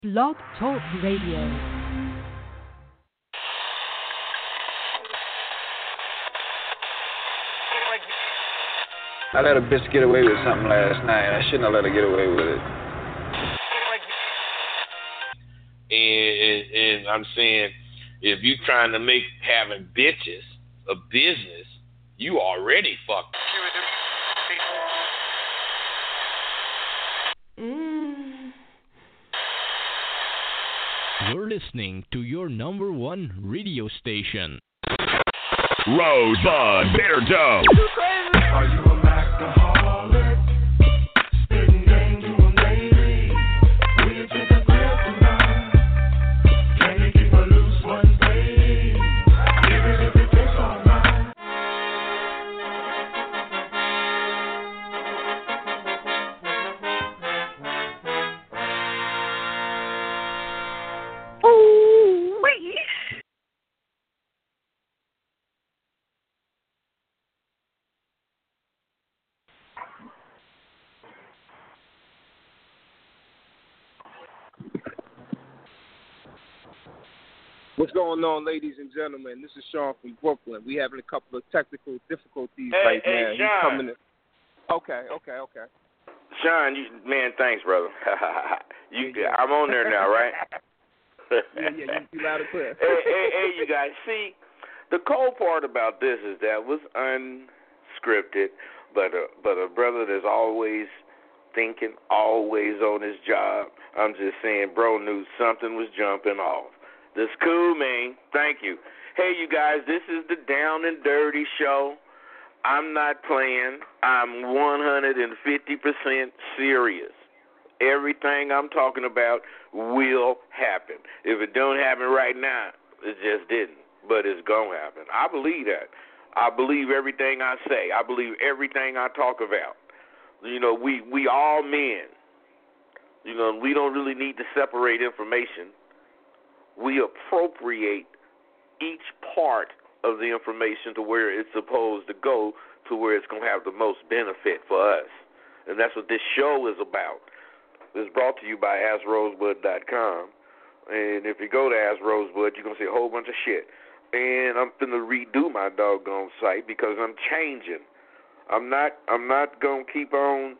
Blog Talk Radio. I let a bitch get away with something last night. I shouldn't have let her get away with it. And I'm saying, if you trying to make having bitches a business, you already fucked. You're listening to your number one radio station. Rosebud Bear Doe. Are you a alcoholic? Spitting game to a lady. Will you take a grip tonight? Can you keep a loose one, babe? Even if it takes all night. Ooh-wee. What's going on, ladies and gentlemen? This is Sean from Brooklyn. We having a couple of technical difficulties right now. Hey, He's Sean. coming in. Okay. Sean, man, thanks, brother. I'm on there now, right? you loud and clear. hey, you guys. See, the cold part about this is that it was unscripted, but a brother that's always thinking, always on his job. I'm just saying, bro knew something was jumping off. That's cool, man. Thank you. Hey, you guys, this is the Down and Dirty Show. I'm not playing. I'm 150% serious. Everything I'm talking about will happen. If it don't happen right now, it just didn't. But it's going to happen. I believe that. I believe everything I say. I believe everything I talk about. You know, we all men. You know, we don't really need to separate information. We appropriate each part of the information to where it's supposed to go, to where it's going to have the most benefit for us. And that's what this show is about. It's brought to you by AskRosebud.com. And if you go to Ask Rosebud, you're going to see a whole bunch of shit. And I'm going to redo my doggone site because I'm changing. I'm not going to keep on,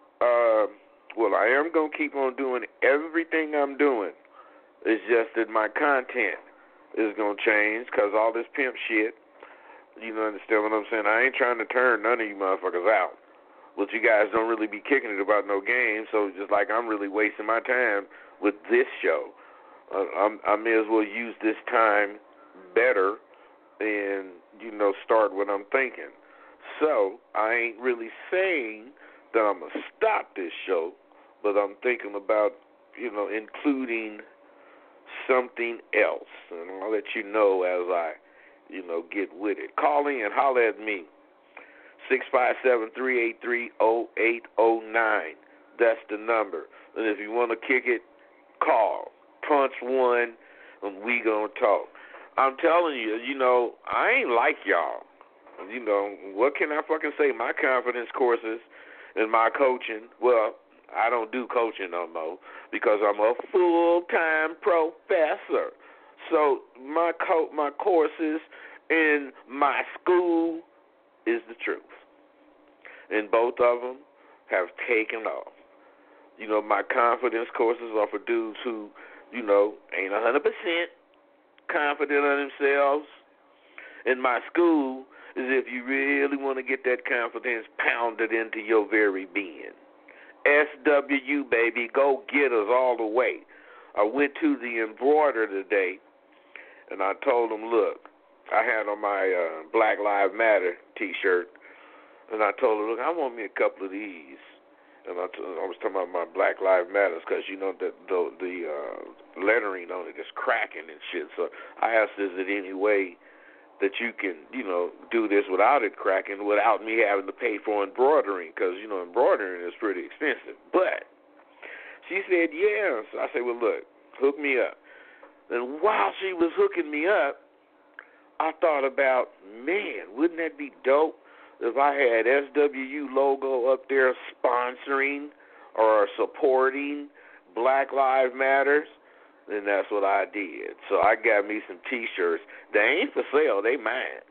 I am going to keep on doing everything I'm doing. It's just that my content is going to change because all this pimp shit, you know, understand what I'm saying? I ain't trying to turn none of you motherfuckers out. But you guys don't really be kicking it about no games, so just like I'm really wasting my time with this show. I may as well use this time better and, you know, start what I'm thinking. So I ain't really saying that I'm going to stop this show, but I'm thinking about, you know, including something else, and I'll let you know as I, you know, get with it. Call in, holler at me, 657-383-0809. That's the number. And if you want to kick it, call, punch one, and we gonna talk. I'm telling you, you know, I ain't like y'all. You know, what can I fucking say? My confidence courses and my coaching, well, I don't do coaching no more because I'm a full-time professor. So my courses in my school is the truth. And both of them have taken off. You know, my confidence courses are for dudes who, you know, ain't 100% confident in themselves. And my school is if you really want to get that confidence pounded into your very being. SWU, baby, go get us all the way. I went to the embroider today, and I told them, look, I had on my Black Lives Matter T-shirt, and I told them, look, I want me a couple of these. And I was talking about my Black Lives Matters because, you know, the lettering on it is cracking and shit. So I asked, is there any way that you can, you know, do this without it cracking, without me having to pay for embroidering, because, you know, embroidering is pretty expensive. But she said, yeah. So I said, well, look, hook me up. And while she was hooking me up, I thought about, man, wouldn't that be dope if I had SWU logo up there sponsoring or supporting Black Lives Matters, then that's what I did. So I got me some T-shirts. They ain't for sale. They mine.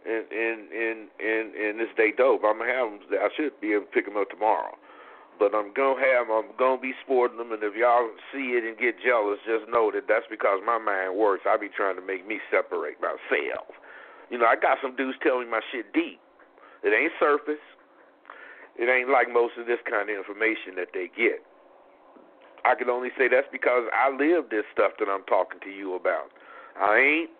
And this day dope. I'm gonna have them. I should be able to pick them up tomorrow. But I'm gonna be sporting them. And if y'all see it and get jealous, just know that that's because my mind works. I be trying to make me separate myself. You know, I got some dudes telling me my shit deep. It ain't surface. It ain't like most of this kind of information that they get. I can only say that's because I live this stuff that I'm talking to you about. I ain't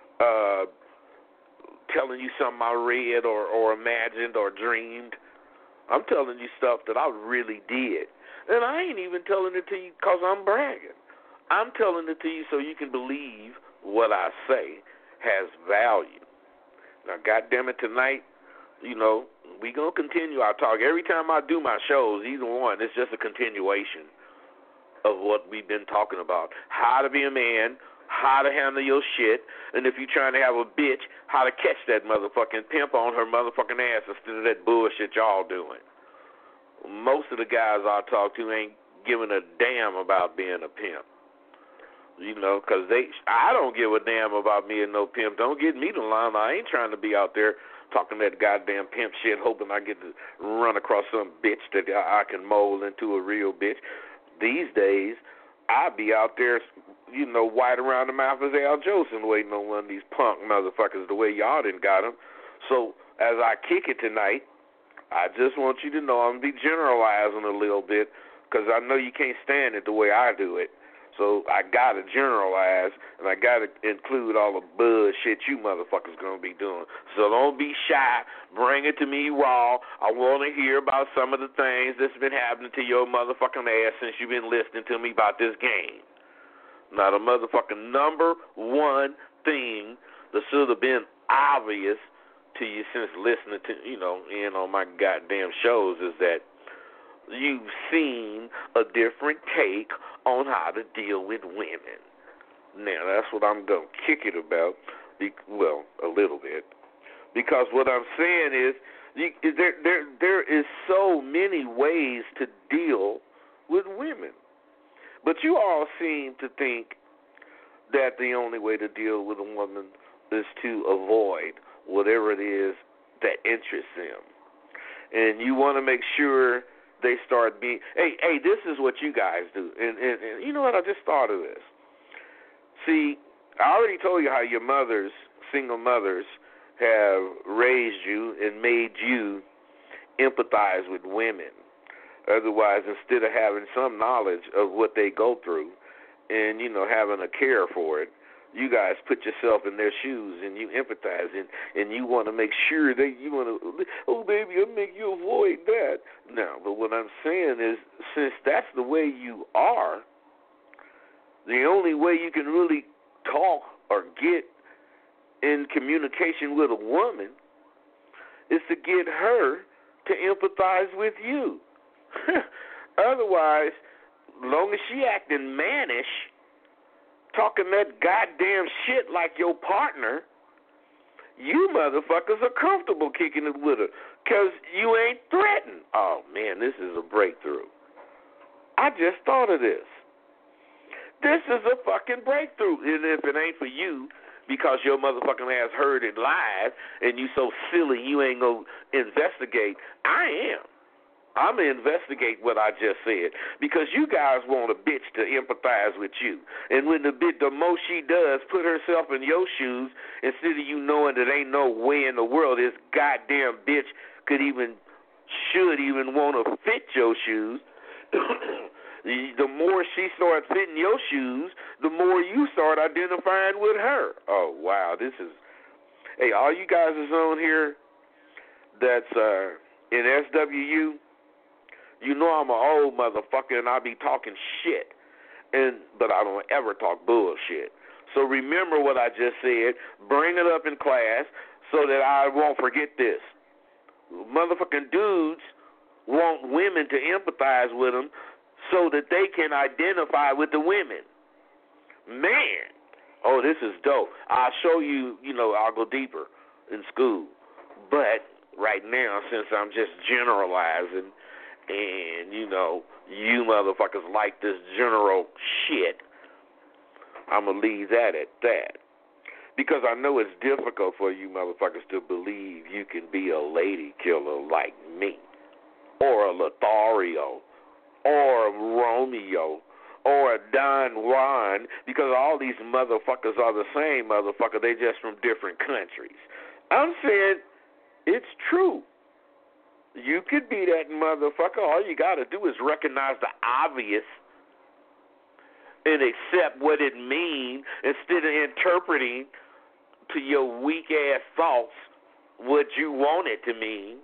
telling you something I read or imagined or dreamed. I'm telling you stuff that I really did. And I ain't even telling it to you because I'm bragging. I'm telling it to you so you can believe what I say has value. Now, goddammit, tonight, you know, we going to continue our talk. Every time I do my shows, either one, it's just a continuation of what we've been talking about. How to be a man, how to handle your shit, and if you're trying to have a bitch, how to catch that motherfucking pimp on her motherfucking ass instead of that bullshit y'all doing. Most of the guys I talk to ain't giving a damn about being a pimp. You know, because I don't give a damn about being no pimp. Don't get me to line. I ain't trying to be out there talking that goddamn pimp shit, hoping I get to run across some bitch that I can mold into a real bitch. These days, I be out there, you know, white around the mouth as Al Jolson, waiting on one of these punk motherfuckers the way y'all done got them. So as I kick it tonight, I just want you to know I'm going to be generalizing a little bit because I know you can't stand it the way I do it. So I got to generalize, and I got to include all the bullshit you motherfuckers going to be doing. So don't be shy. Bring it to me raw. I want to hear about some of the things that's been happening to your motherfucking ass since you've been listening to me about this game. Now, the motherfucking number one thing that should have been obvious to you since listening to, you know, in on my goddamn shows is that you've seen a different take on how to deal with women. Now, that's what I'm going to kick it about, well, a little bit. Because what I'm saying is there is so many ways to deal with women. But you all seem to think that the only way to deal with a woman is to avoid whatever it is that interests them. And you want to make sure they start being, hey, this is what you guys do. And you know what? I just thought of this. See, I already told you how your mothers, single mothers, have raised you and made you empathize with women. Otherwise, instead of having some knowledge of what they go through and, you know, having a care for it, you guys put yourself in their shoes and you empathize and you want to make sure that you want to, oh, baby, I'll make you avoid that. No, but what I'm saying is since that's the way you are, the only way you can really talk or get in communication with a woman is to get her to empathize with you. Otherwise, long as she acting mannish, talking that goddamn shit like your partner, you motherfuckers are comfortable kicking it with her because you ain't threatened. Oh, man, this is a breakthrough. I just thought of this. This is a fucking breakthrough. And if it ain't for you, because your motherfucking ass heard it live and you so silly you ain't going to investigate, I am. I'm going to investigate what I just said because you guys want a bitch to empathize with you. And when the most she does, put herself in your shoes instead of you knowing that ain't no way in the world this goddamn bitch should even want to fit your shoes, the more she starts fitting your shoes, the more you start identifying with her. Oh, wow, this is... Hey, all you guys is on here that's in SWU, you know I'm an old motherfucker and I be talking shit, but I don't ever talk bullshit. So remember what I just said. Bring it up in class so that I won't forget this. Motherfucking dudes want women to empathize with them so that they can identify with the women. Man, oh, this is dope. I'll show you, I'll go deeper in school. But right now, since I'm just generalizing, and, you motherfuckers like this general shit. I'm going to leave that at that. Because I know it's difficult for you motherfuckers to believe you can be a lady killer like me, or a Lothario, or a Romeo, or a Don Juan, because all these motherfuckers are the same motherfucker. They just from different countries. I'm saying it's true. You could be that motherfucker. All you got to do is recognize the obvious and accept what it means instead of interpreting to your weak-ass thoughts what you want it to mean.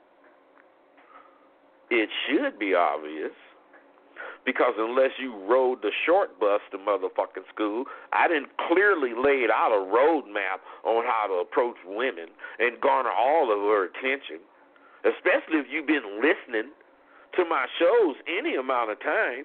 It should be obvious. Because unless you rode the short bus to motherfucking school, I didn't clearly lay out a roadmap on how to approach women and garner all of her attention, especially if you've been listening to my shows any amount of time.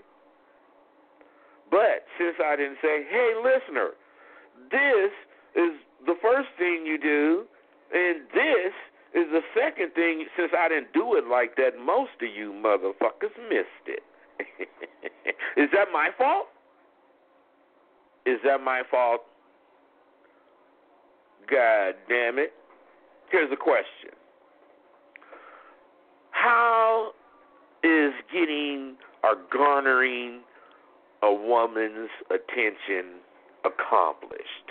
But since I didn't say, hey, listener, this is the first thing you do, and this is the second thing, since I didn't do it like that, most of you motherfuckers missed it. Is that my fault? Is that my fault? God damn it. Here's a question. How is getting or garnering a woman's attention accomplished?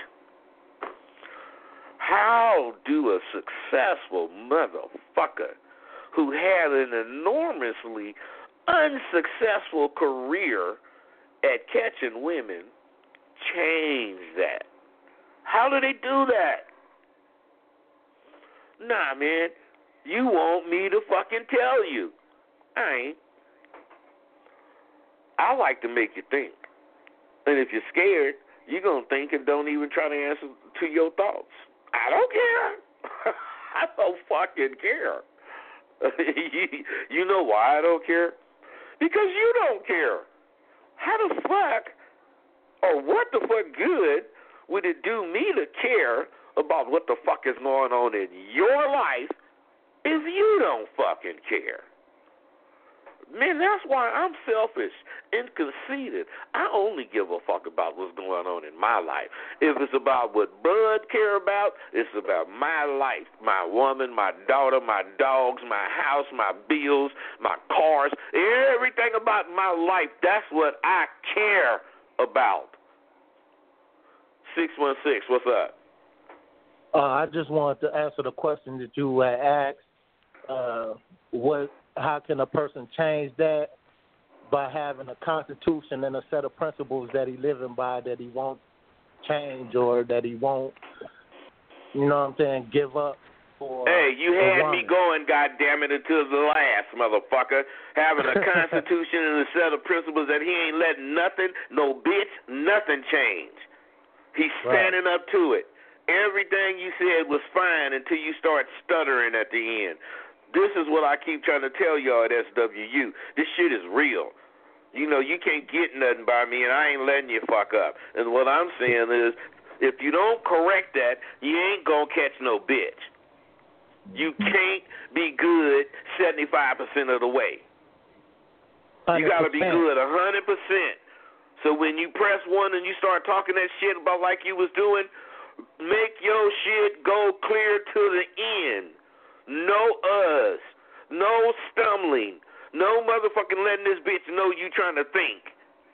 How do a successful motherfucker who had an enormously unsuccessful career at catching women change that? How do they do that? Nah, man, you want me to fucking tell you. I ain't. I like to make you think. And if you're scared, you're going to think and don't even try to answer to your thoughts. I don't care. I don't fucking care. You know why I don't care? Because you don't care. How the fuck, or what the fuck good would it do me to care about what the fuck is going on in your life if you don't fucking care? Man, that's why I'm selfish and conceited. I only give a fuck about what's going on in my life. If it's about what Bud care about, it's about my life, my woman, my daughter, my dogs, my house, my bills, my cars, everything about my life. That's what I care about. 616, what's up? I just wanted to answer the question that you asked. How can a person change that? By having a constitution and a set of principles that he living by, that he won't change or that he won't, you know what I'm saying, give up for. Hey, you had me going, goddammit, until the last, motherfucker. Having a constitution and a set of principles that he ain't letting nothing, no bitch, nothing change. He's standing up to it. Everything you said was fine until you start stuttering at the end. This is what I keep trying to tell y'all at SWU. This shit is real. You know, you can't get nothing by me, and I ain't letting you fuck up. And what I'm saying is, if you don't correct that, you ain't going to catch no bitch. You can't be good 75% of the way. 100%. You got to be good 100%. So when you press one and you start talking that shit about like you was doing, make your shit go clear to the end. No us. No stumbling. No motherfucking letting this bitch know you trying to think.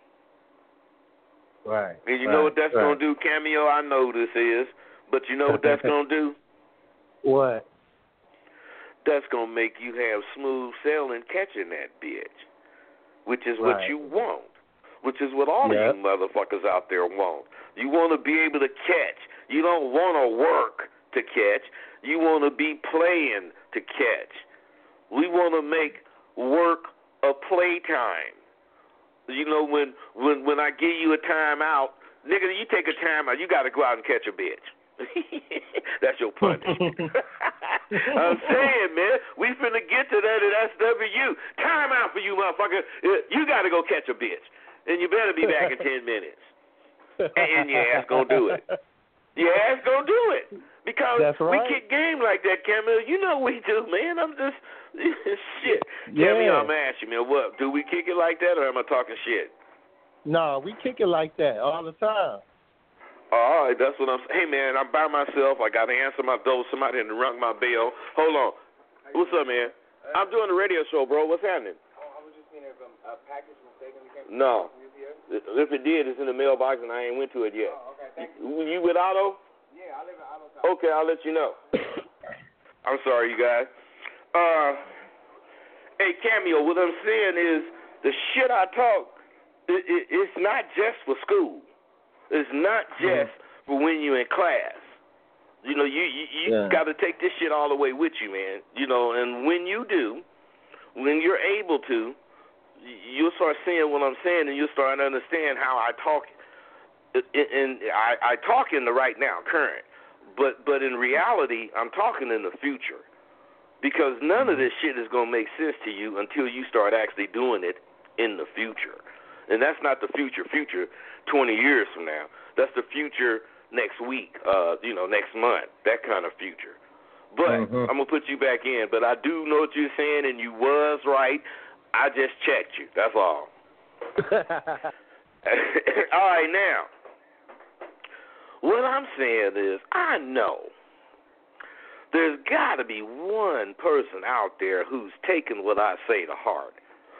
Right. And you know what that's going to do, Cameo? I know this is. But you know what that's going to do? What? That's going to make you have smooth sailing catching that bitch. Which is what you want. Which is what all of you motherfuckers out there want. You want to be able to catch. You don't want to work to catch. You want to be playing to catch. We want to make work a playtime. You know, when I give you a timeout, nigga, you take a timeout, you got to go out and catch a bitch. That's your punishment. I'm saying, man, we finna get to that at SWU. Time out for you, motherfucker. You got to go catch a bitch. And you better be back in 10 minutes. And your ass gonna do it. Your ass gonna do it. Because That's right. we kick game like that, Camille. You know we do, man. I'm just shit. Yeah. Camille, I'm asking you, what? Do we kick it like that, or am I talking shit? No, we kick it like that all the time. All right, that's what I'm saying. Hey, man, I'm by myself. I got to answer my door. Somebody had rung my bell. Hold on. What's up, man? I'm doing a radio show, bro. What's happening? I was just seeing if a package mistakenly came No. from UPS. If it did, it's in the mailbox, and I ain't went to it yet. Oh, okay, thank You with Otto? Yeah, I live in Otto. Okay, I'll let you know. I'm sorry, you guys. Hey, Cameo, what I'm saying is the shit I talk, it's not just for school. It's not just for when you're in class. You know, you got to take this shit all the way with you, man. You know, and when you do, when you're able to, you'll start seeing what I'm saying, and you'll start to understand how I talk. And I talk in the right now, current. But in reality, I'm talking in the future. Because none of this shit is going to make sense to you until you start actually doing it in the future. And that's not the future 20 years from now. That's the future next week, next month, that kind of future. But I'm going to put you back in. But I do know what you're saying, and you was right. I just checked you. That's all. All right, now. What I'm saying is, I know there's got to be one person out there who's taken what I say to heart.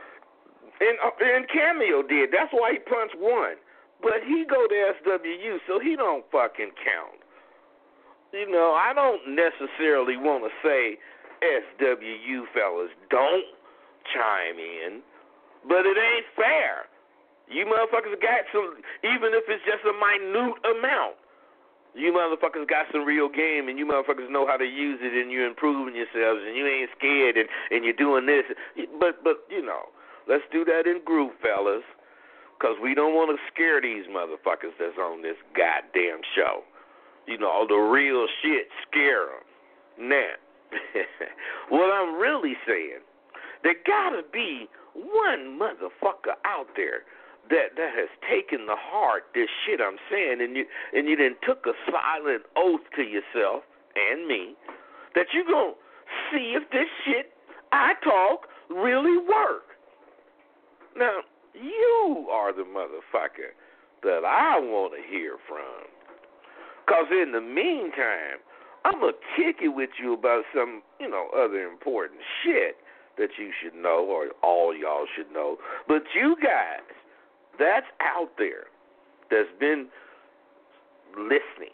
And Cameo did. That's why he punched one. But he go to SWU, so he don't fucking count. You know, I don't necessarily want to say SWU fellas don't chime in, but it ain't fair. You motherfuckers got some, even if it's just a minute amount. You motherfuckers got some real game, and you motherfuckers know how to use it, and you're improving yourselves, and you ain't scared, and you're doing this. But you know, let's do that in group, fellas, because we don't want to scare these motherfuckers that's on this goddamn show. You know, the real shit, scare them. Now, what I'm really saying, there got to be one motherfucker out there that has taken to heart this shit I'm saying, and you then took a silent oath to yourself and me that you gonna see if this shit I talk really work. Now, you are the motherfucker that I want to hear from. Because in the meantime, I'm going to kick it with you about some, other important shit that you should know, or all y'all should know. But you guys that's out there that's been listening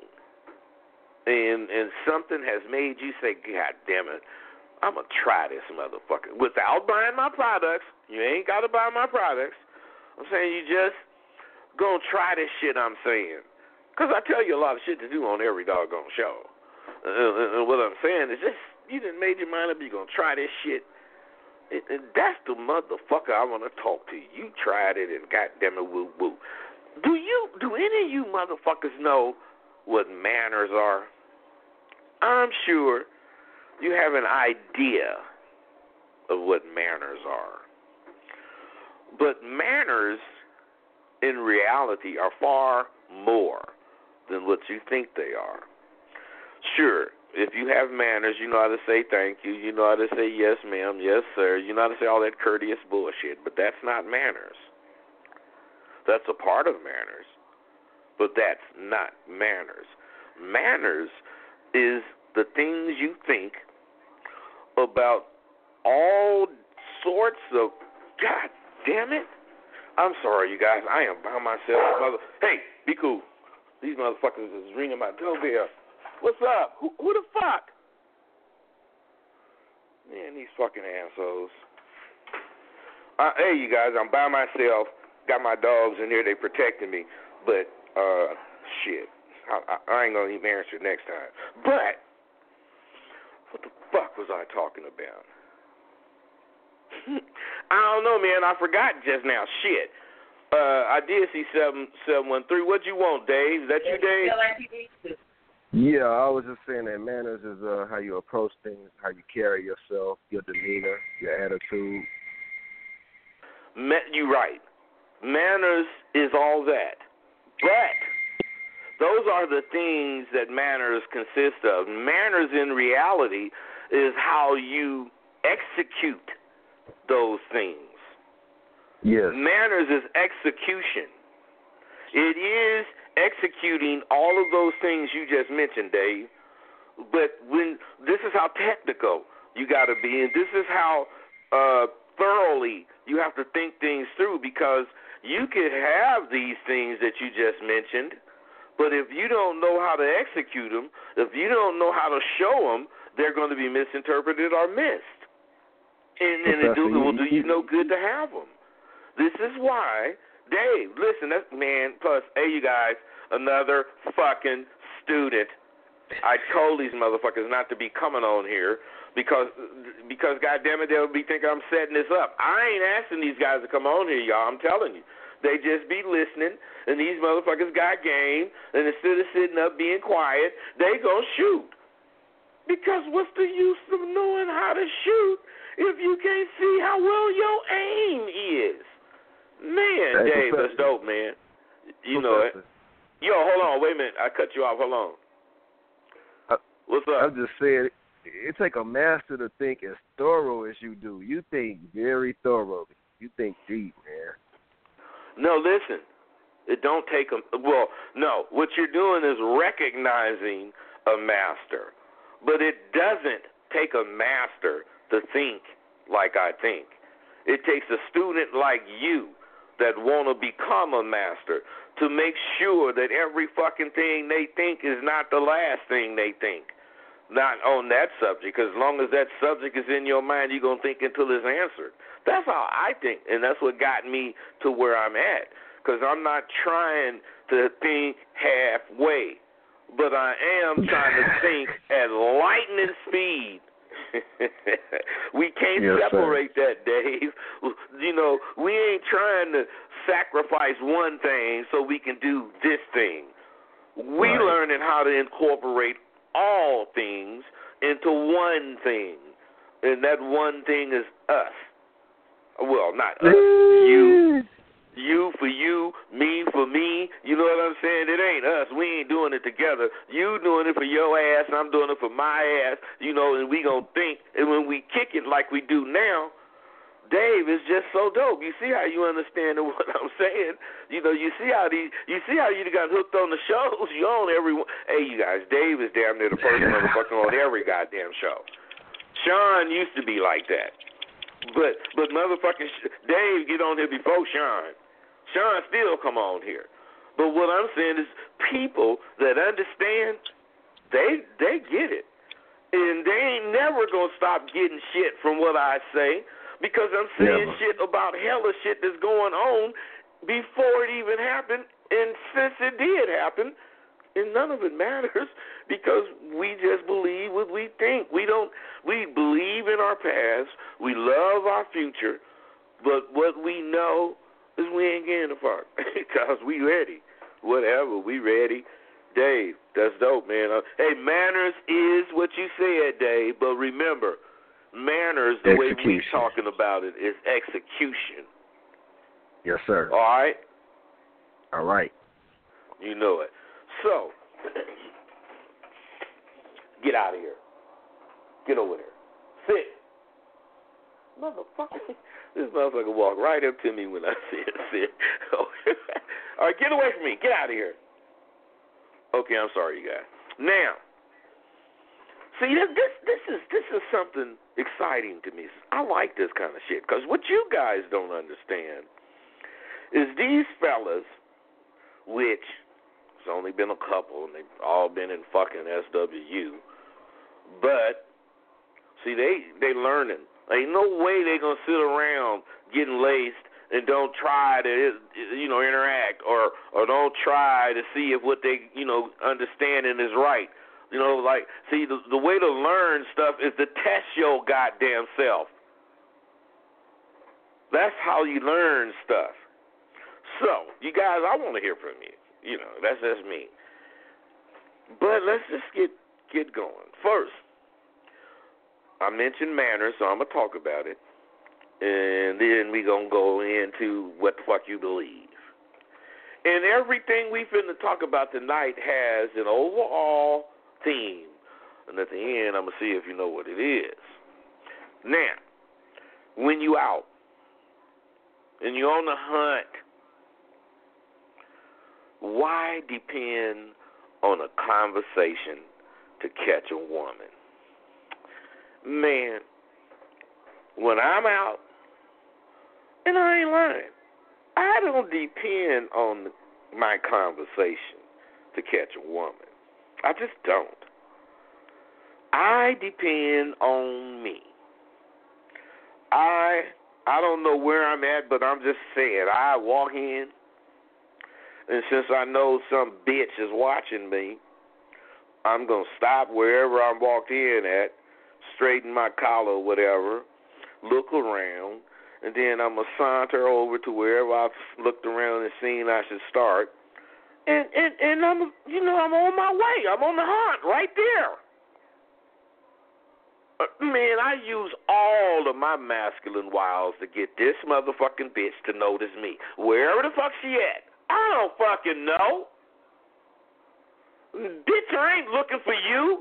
and something has made you say, God damn it, I'm going to try this motherfucker. Without buying my products, you ain't got to buy my products. I'm saying you just going to try this shit I'm saying. Because I tell you a lot of shit to do on every doggone show. And what I'm saying is just, you done made your mind up, you're going to try this shit. And that's the motherfucker I want to talk to. You tried it and goddamn it, woo woo. Do any of you motherfuckers know what manners are? I'm sure you have an idea of what manners are. But manners, in reality, are far more than what you think they are. Sure. If you have manners, you know how to say thank you. You know how to say yes, ma'am, yes, sir. You know how to say all that courteous bullshit. But that's not manners. That's a part of manners. But that's not manners. Manners is the things you think about all sorts of... God damn it. I'm sorry, you guys. I am by myself. Hey, be cool. These motherfuckers is ringing my doorbell. What's up? Who the fuck? Man, these fucking assholes. Hey, you guys, I'm by myself. Got my dogs in here. They protecting me. But, shit. I ain't going to even answer next time. But, what the fuck was I talking about? I don't know, man. I forgot just now. Shit. I did see 713. What'd you want, Dave? Is that you, Dave? Yeah, I was just saying that manners is how you approach things, how you carry yourself, your demeanor, your attitude. You're right. Manners is all that. But Those are the things that manners consist of. Manners in reality is how you execute those things. Yes. Manners is execution. It is executing all of those things you just mentioned, Dave. But when this is how technical you got to be, and this is how thoroughly you have to think things through, because you could have these things that you just mentioned, but if you don't know how to execute them, if you don't know how to show them, they're going to be misinterpreted or missed. And it will do you no good to have them. This is why, Dave, listen, plus, hey, you guys, another fucking student. I told these motherfuckers not to be coming on here because goddamn it, they'll be thinking I'm setting this up. I ain't asking these guys to come on here, y'all. I'm telling you. They just be listening, and these motherfuckers got game, and instead of sitting up being quiet, they gonna shoot. Because what's the use of knowing how to shoot if you can't see how well your aim is? Man, hey, Dave, Professor. that's dope, man. You know it. Yo, hold on, wait a minute. I cut you off. Hold on. What's up? I'm just saying, it take a master to think as thorough as you do. You think very thoroughly. You think deep, man. No, listen. It don't take a no. What you're doing is recognizing a master, but it doesn't take a master to think like I think. It takes a student like you that want to become a master to make sure that every fucking thing they think is not the last thing they think. Not on that subject, because as long as that subject is in your mind, you're going to think until it's answered. That's how I think, and that's what got me to where I'm at, because I'm not trying to think halfway, but I am trying to think at lightning speed. We can't separate that, Dave. You know, we ain't trying to sacrifice one thing so we can do this thing. We learning how to incorporate all things into one thing, and that one thing is us. Well, not us, you for you, me for me. You know what I'm saying? It ain't us. We ain't doing it together. You doing it for your ass, and I'm doing it for my ass. You know, and we gonna think. And when we kick it like we do now, Dave, is just so dope. You see how you understand what I'm saying? You know, you see how you got hooked on the shows. You on every one. Hey, you guys, Dave is damn near the first motherfucker on every goddamn show. Sean used to be like that, but motherfucking Dave get on here before Sean. Sean still come on here. But what I'm saying is people that understand, they get it. And they ain't never going to stop getting shit from what I say, because I'm saying shit about hella shit that's going on before it even happened. And since it did happen, and none of it matters, because we just believe what we think. We believe in our past. We love our future. But what we know is we ain't getting the fuck, because we ready. Whatever, we ready. Dave, that's dope, man. Hey, manners is what you said, Dave, but remember, manners, the way we talking about it, is execution. Yes, sir. All right? All right. You know it. So, get out of here. Get over there. Sit. Motherfucker. This motherfucker walked right up to me when I said sit. All right, get away from me. Get out of here. Okay, I'm sorry, you guys. Now, see, this is something exciting to me. I like this kind of shit, because what you guys don't understand is these fellas, which there's only been a couple, and they've all been in fucking SWU, but see, they learning. Ain't no way they gonna sit around getting laced and don't try to, you know, interact or don't try to see if what they, you know, understanding is right. You know, like, see, the way to learn stuff is to test your goddamn self. That's how you learn stuff. So, you guys, I want to hear from you. You know, that's just me. But let's just get going. First, I mentioned manners, so I'm going to talk about it. And then we're going to go into what the fuck you believe. And everything we finna talk about tonight has an overall theme. And at the end, I'm going to see if you know what it is. Now, when you out and you're on the hunt, why depend on a conversation to catch a woman? Man, when I'm out, and I ain't lying, I don't depend on my conversation to catch a woman. I just don't. I depend on me. I don't know where I'm at, but I'm just saying, I walk in, and since I know some bitch is watching me, I'm going to stop wherever I'm walked in at, straighten my collar or whatever, look around, and then I'm going to saunter over to wherever I've looked around and seen I should start. And I'm, I'm on my way. I'm on the hunt right there. Man, I use all of my masculine wiles to get this motherfucking bitch to notice me. Wherever the fuck she at, I don't fucking know. Bitch, I ain't looking for you.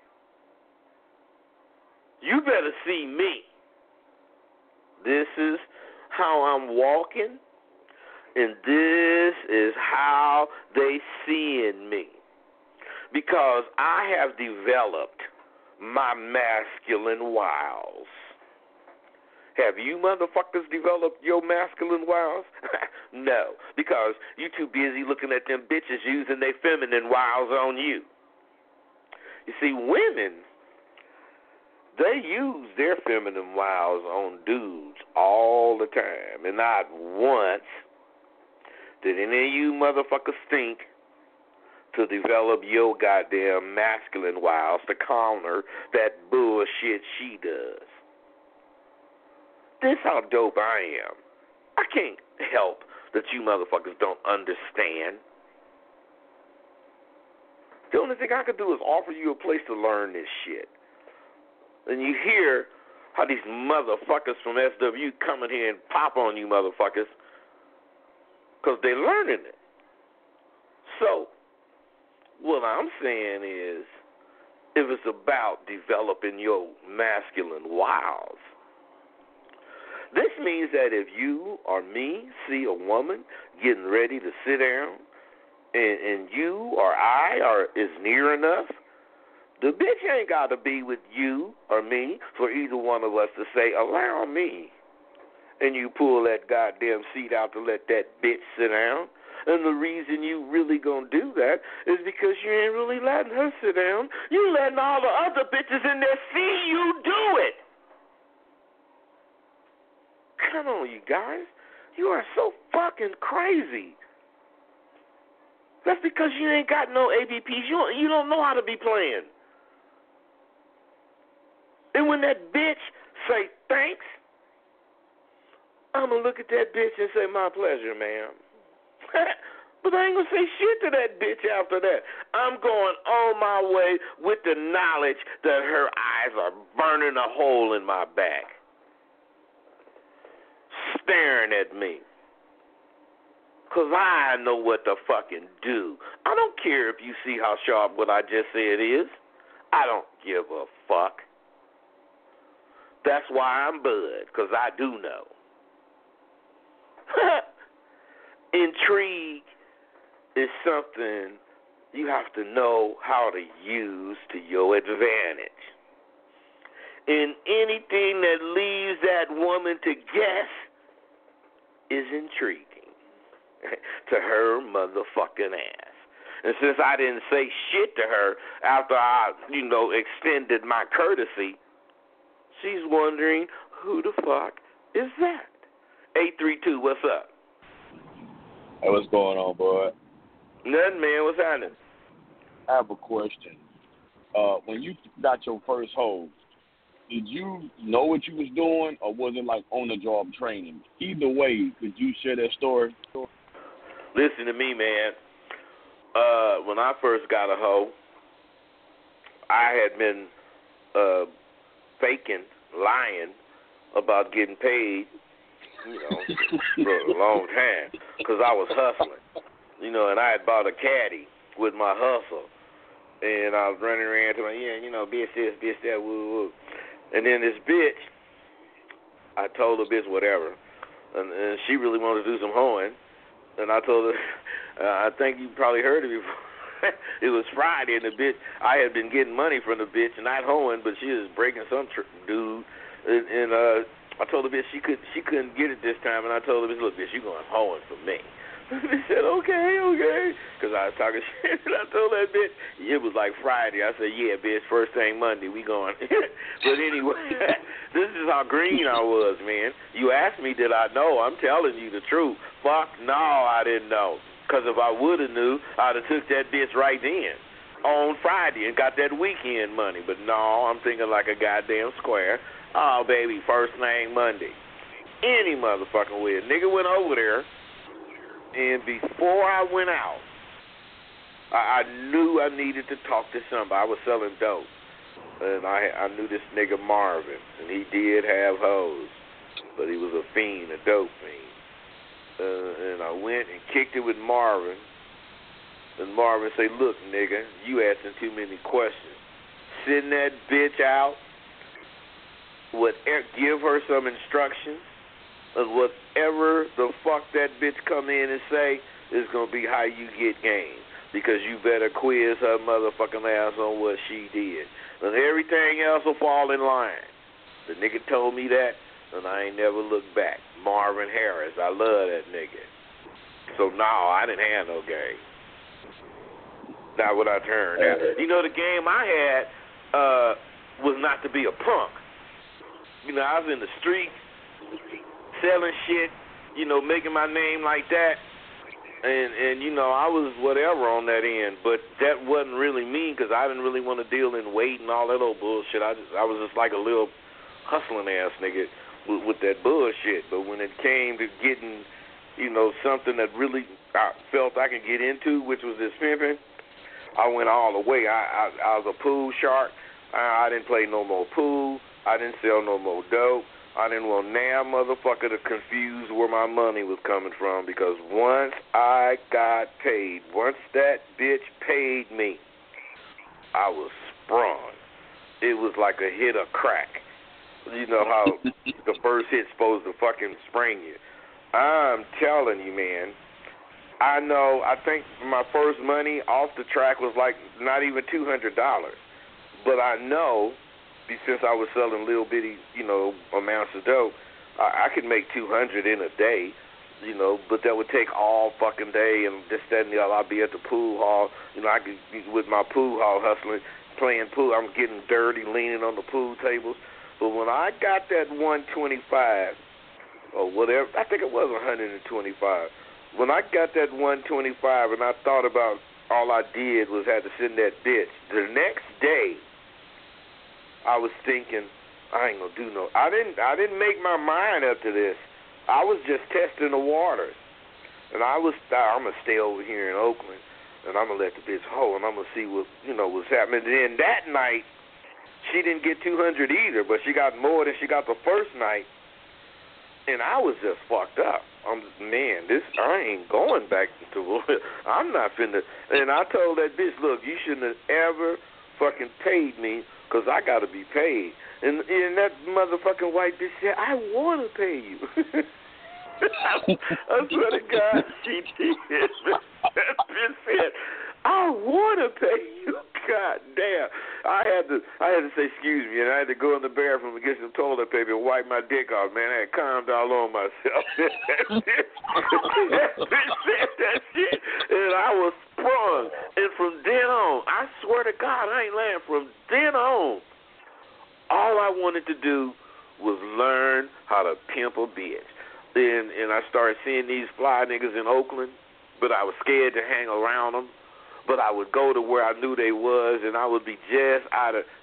You better see me. This is how I'm walking, and this is how they seeing me. Because I have developed my masculine wiles. Have you motherfuckers developed your masculine wiles? No, because you too busy looking at them bitches using their feminine wiles on you. You see, women, they use their feminine wiles on dudes all the time. And not once did any of you motherfuckers think to develop your goddamn masculine wiles to counter that bullshit she does. This how dope I am. I can't help that you motherfuckers don't understand. The only thing I can do is offer you a place to learn this shit. And you hear how these motherfuckers from SW come in here and pop on you motherfuckers because they're learning it. So, what I'm saying is, if it's about developing your masculine wiles, this means that if you or me see a woman getting ready to sit down and you or I is near enough, the bitch ain't got to be with you or me for either one of us to say, allow me. And you pull that goddamn seat out to let that bitch sit down. And the reason you really gonna do that is because you ain't really letting her sit down. You letting all the other bitches in there see you do it. Come on, you guys. You are so fucking crazy. That's because you ain't got no ABPs. You don't know how to be playing. And when that bitch say thanks, I'm going to look at that bitch and say, my pleasure, ma'am. But I ain't going to say shit to that bitch after that. I'm going on my way with the knowledge that her eyes are burning a hole in my back, staring at me. Because I know what to fucking do. I don't care if you see how sharp what I just said is. I don't give a fuck. That's why I'm Bud, because I do know. Intrigue is something you have to know how to use to your advantage. And anything that leaves that woman to guess is intriguing to her motherfucking ass. And since I didn't say shit to her after I, extended my courtesy, she's wondering, who the fuck is that? 832, what's up? Hey, what's going on, bud? Nothing, man. What's happening? I have a question. When you got your first hoe, did you know what you was doing, or was it like on-the-job training? Either way, could you share that story? Listen to me, man. When I first got a hoe, I had been faking, lying about getting paid, for a long time, because I was hustling. You know, and I had bought a caddy with my hustle. And I was running around to my, bitch this, bitch that, woo, woo. And then this bitch, I told her bitch whatever. And she really wanted to do some hoeing. And I told her, I think you probably heard it before. It was Friday, and the bitch, I had been getting money from the bitch, not hoeing, but she was breaking some dude. And I told the bitch she couldn't get it this time, and I told her, bitch, look, bitch, you going hoeing for me. She said, okay, because I was talking shit, and I told that bitch, it was like Friday. I said, yeah, bitch, first thing Monday, we going. But anyway, this is how green I was, man. You asked me, did I know? I'm telling you the truth. Fuck, no, I didn't know. Because if I would have knew, I'd have took that bitch right then on Friday and got that weekend money. But no, I'm thinking like a goddamn square. Oh, baby, first thing Monday. Any motherfucking way. A nigga went over there, and before I went out, I knew I needed to talk to somebody. I was selling dope. And I knew this nigga Marvin, and he did have hoes, but he was a fiend, a dope fiend. And I went and kicked it with Marvin, and Marvin said, look, nigga, you asking too many questions. Send that bitch out, give her some instructions, and whatever the fuck that bitch come in and say is going to be how you get game, because you better quiz her motherfucking ass on what she did. And everything else will fall in line. The nigga told me that, and I ain't never looked back. Marvin Harris, I love that nigga. So, no, I didn't have no game. Not what I turned out. You know, the game I had was not to be a punk. You know, I was in the street selling shit, you know, making my name like that. And you know, I was whatever on that end, but that wasn't really me because I didn't really want to deal in weight and all that old bullshit. I was just like a little hustling ass nigga with that bullshit. But when it came to getting, you know, something that really I felt I could get into, which was this pimping, I went all the way. I was a pool shark. I didn't play no more pool. I didn't sell no more dope. I didn't want now motherfucker to confuse where my money was coming from, because once I got paid, once that bitch paid me, I was sprung. It was like a hit of crack. You know how the first hit's supposed to fucking spring you. I'm telling you, man. I know, I think my first money off the track was like not even $200. But I know, since I was selling little bitty, you know, amounts of dope, I could make $200 in a day, you know, but that would take all fucking day and this, that, and the other. I'd be at the pool hall, you know, I could be with my pool hall hustling, playing pool. I'm getting dirty, leaning on the pool tables. But when I got that 125 or whatever, I think it was 125. When I got that 125 and I thought about all I did was had to send that bitch, the next day I was thinking, I ain't gonna do no. I didn't make my mind up to this. I was just testing the waters, and I'm gonna stay over here in Oakland, and I'm gonna let the bitch hoe, and I'm gonna see what what's happening. And then that night, she didn't get 200 either, but she got more than she got the first night, and I was just fucked up. I ain't going back to. I'm not finna. And I told that bitch, look, you shouldn't have ever fucking paid me, because I got to be paid. And that motherfucking white bitch said, I want to pay you. I swear to God, she did. That bitch said, I want to pay you. God damn. I had to say, excuse me, and I had to go in the bathroom and get some toilet paper and wipe my dick off, man. I had calmed all on myself. That bitch said that shit, and I was sprung. And from then on, I swear to God, I ain't lying, from then on, all I wanted to do was learn how to pimp a bitch. And I started seeing these fly niggas in Oakland, but I was scared to hang around them. But I would go to where I knew they was, and I would be just out of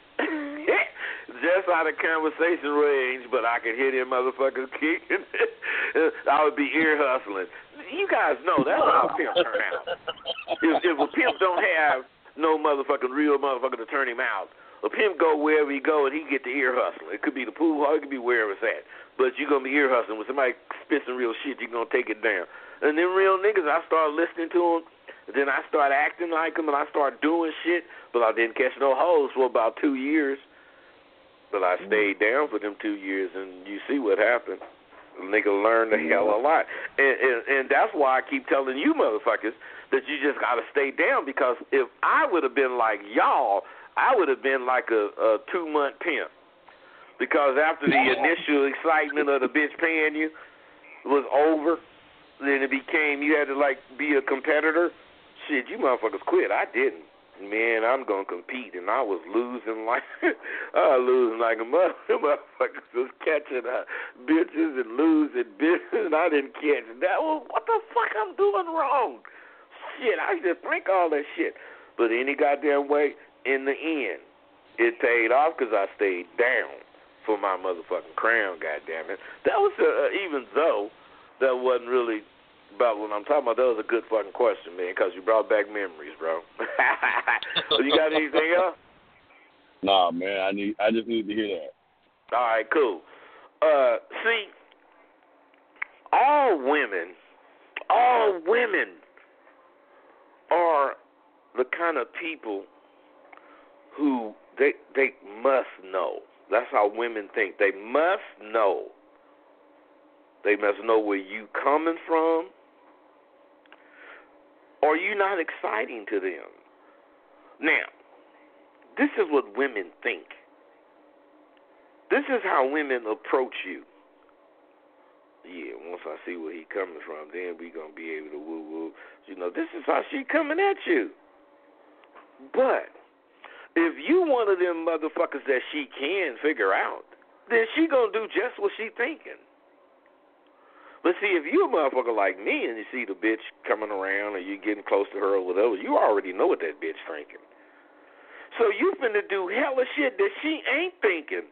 conversation range, but I could hear them motherfuckers kicking. I would be ear hustling. You guys know that's how a pimp turn out. If a pimp don't have no real motherfucker to turn him out, A pimp go wherever he go and he get the ear hustling. It could be the pool hall, it could be wherever it's at. But you're going to be ear hustling. When somebody spits some real shit, you're going to take it down. And then real niggas, I started listening to them. Then I started acting like them and I started doing shit. But I didn't catch no hoes for about 2 years. But I stayed down for them 2 years and you see what happened. A nigga learned a hell of a lot. And that's why I keep telling you motherfuckers that you just got to stay down, because if I would have been like y'all, I would have been like a 2-month pimp. Because after the initial excitement of the bitch paying you was over, then it became you had to like be a competitor. Shit, you motherfuckers quit. I didn't. Man, I'm gonna compete, and I was losing like a motherfuckers was catching bitches and losing bitches, and I didn't catch that. Well, what the fuck I'm doing wrong? Shit, I just think all that shit. But any goddamn way, in the end, it paid off because I stayed down for my motherfucking crown. Goddamn it, that was even though that wasn't really about what I'm talking about. That was a good fucking question, man, because you brought back memories, bro. You got anything else? Nah, man, I just need to hear that. All right, cool. See, all women are the kind of people who they must know. That's how women think. They must know. They must know where you coming from. Or you not exciting to them. Now, this is what women think. This is how women approach you. Yeah, once I see where he coming from, then we gonna be able to woo-woo. You know, this is how she coming at you. But if you one of them motherfuckers that she can figure out, then she gonna do just what she thinking. But see, if you a motherfucker like me and you see the bitch coming around or you getting close to her or whatever, you already know what that bitch thinking. So you finna do hella shit that she ain't thinking.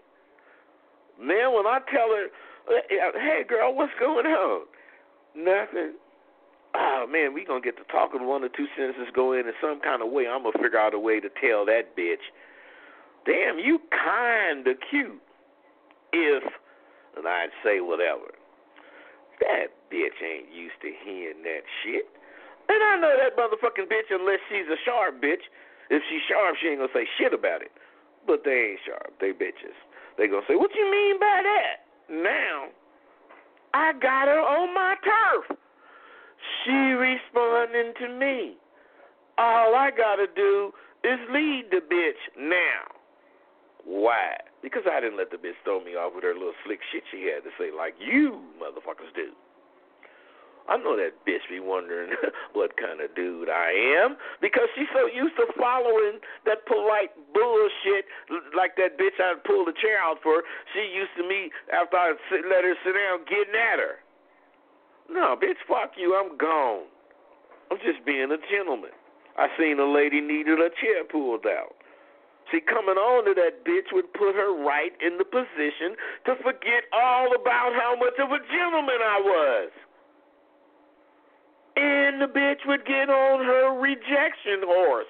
Now when I tell her, hey girl, what's going on? Nothing. Oh man, we gonna get to talking, 1 or 2 sentences go in some kind of way. I'm gonna figure out a way to tell that bitch, damn, you kinda cute. If, and I'd say whatever. That bitch ain't used to hearing that shit. And I know that motherfucking bitch, unless she's a sharp bitch. If she's sharp, she ain't gonna say shit about it. But they ain't sharp. They bitches. They gonna say, what you mean by that? Now, I got her on my turf. She responding to me. All I gotta do is lead the bitch now. Why? Because I didn't let the bitch throw me off with her little slick shit she had to say like you motherfuckers do. I know that bitch be wondering what kind of dude I am because she's so used to following that polite bullshit like that bitch I pulled a chair out for. She used to me after I let her sit down getting at her. No, bitch, fuck you. I'm gone. I'm just being a gentleman. I seen a lady needed a chair pulled out. See, coming on to that bitch would put her right in the position to forget all about how much of a gentleman I was. And the bitch would get on her rejection horse.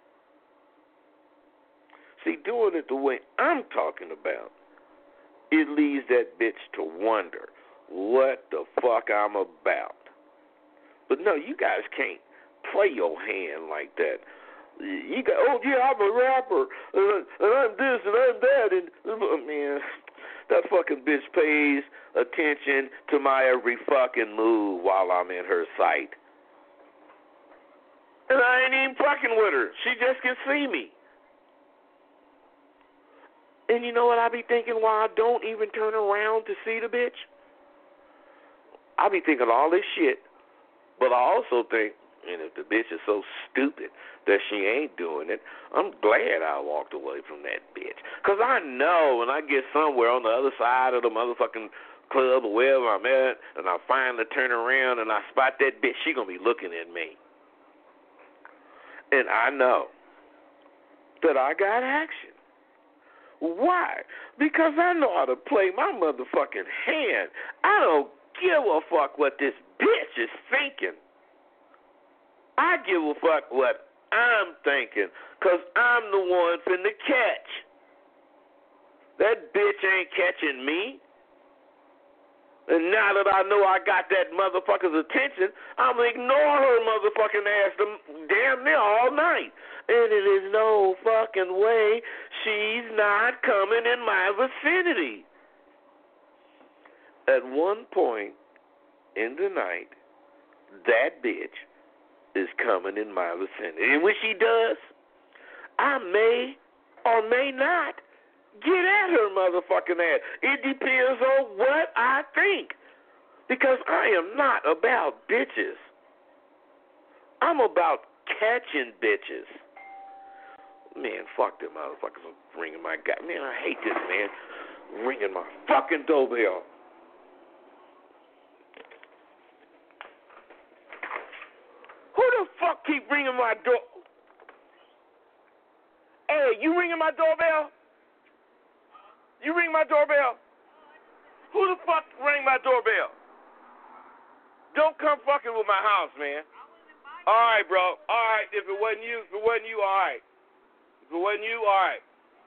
See, doing it the way I'm talking about, it leaves that bitch to wonder what the fuck I'm about. But no, you guys can't play your hand like that. You go, oh yeah, I'm a rapper, and I'm this and I'm that, and man, that fucking bitch pays attention to my every fucking move while I'm in her sight. And I ain't even fucking with her. She just can see me. And you know what I be thinking while I don't even turn around to see the bitch? I be thinking all this shit, but I also think, and if the bitch is so stupid that she ain't doing it, I'm glad I walked away from that bitch. Because I know when I get somewhere on the other side of the motherfucking club or wherever I'm at, and I finally turn around and I spot that bitch, she going to be looking at me. And I know that I got action. Why? Because I know how to play my motherfucking hand. I don't give a fuck what this bitch is thinking. I give a fuck what I'm thinking, because I'm the one finna catch. That bitch ain't catching me. And now that I know I got that motherfucker's attention, I'm going to ignore her motherfucking ass damn near all night. And it is no fucking way she's not coming in my vicinity. At one point in the night, that bitch is coming in my vicinity. And when she does, I may or may not get at her motherfucking ass. It depends on what I think. Because I am not about bitches. I'm about catching bitches. Man, fuck them motherfuckers ringing my god. Man, I hate this, man. Ringing my fucking doorbell. Who the fuck keep ringing my door? Hey, you ringing my doorbell? You ring my doorbell? Who the fuck rang my doorbell? Don't come fucking with my house, man. All right, bro. All right, if it wasn't you, all right. If it wasn't you, all right.